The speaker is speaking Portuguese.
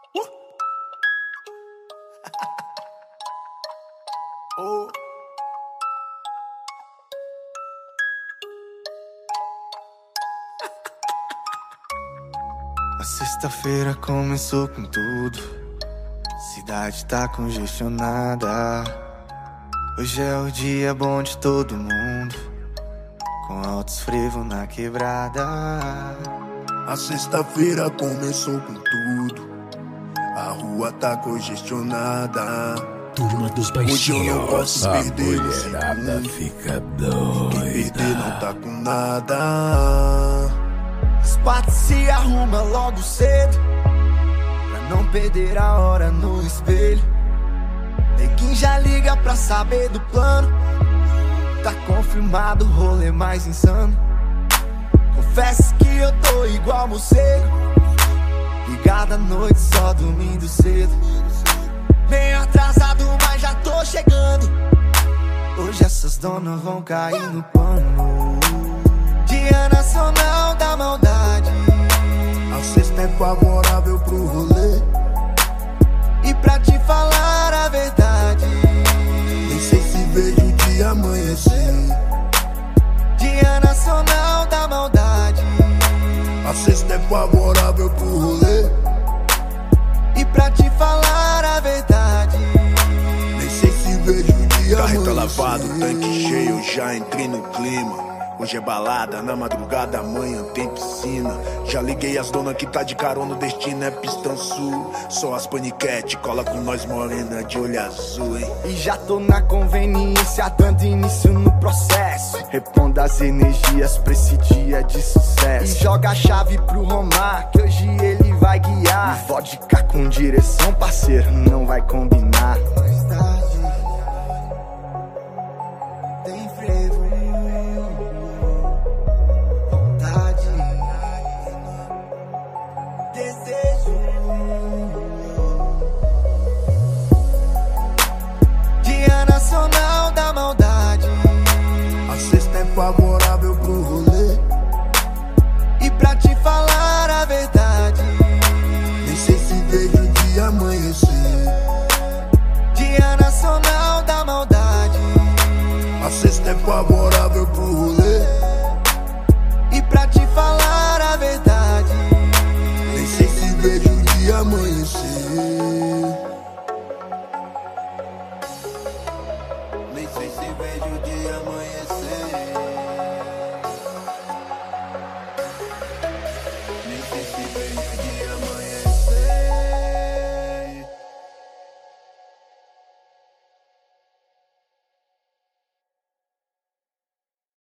Oh. A sexta-feira começou com tudo. Cidade tá congestionada. Hoje é o dia bom de todo mundo, com altos frevos na quebrada. A sexta-feira começou com tudo. A rua tá congestionada. Turma dos baixinhos. Hoje eu não posso a perder mulherada fica doida. Quem perder não tá com nada. As quatro se arruma logo cedo, pra não perder a hora no espelho. Neguinho já liga pra saber do plano. Tá confirmado o rolê mais insano. Confesso que eu tô igual morcego, ligado à noite só dormindo cedo. Meio atrasado, mas já tô chegando. Hoje essas donas vão cair no pano. Dia Nacional da Maldade. A sexta é favorável pro rolê. E pra te falar a verdade, Nem sei se vejo o dia amanhecer. Dia Nacional da Maldade. A sexta é favorável pro rolê. E pra te falar a verdade, Nem sei se vejo o dia Carreta amanhecer. lavado, tanque cheio, eu já entrei no clima. Hoje é balada, na madrugada, amanhã tem piscina. Já liguei as donas que tá de carona, o destino é Pistão Sul. Só as paniquete, cola com nós morena de olho azul, hein. e já tô na conveniência, dando início no processo. Reponda as energias pra esse dia de sucesso. E joga a chave pro Romar, que hoje ele vai guiar. E vodka com direção, parceiro, não vai combinar. Mais tarde tem frevo, vontade, desejo. Dia Nacional da Maldade. A sexta é favorável pro rolê. E pra te falar a verdade, Nem sei se vejo o dia amanhecer. Dia Nacional da Maldade. A sexta é favorável pro rolê. E pra te falar a verdade, Nem sei se vejo o dia amanhecer.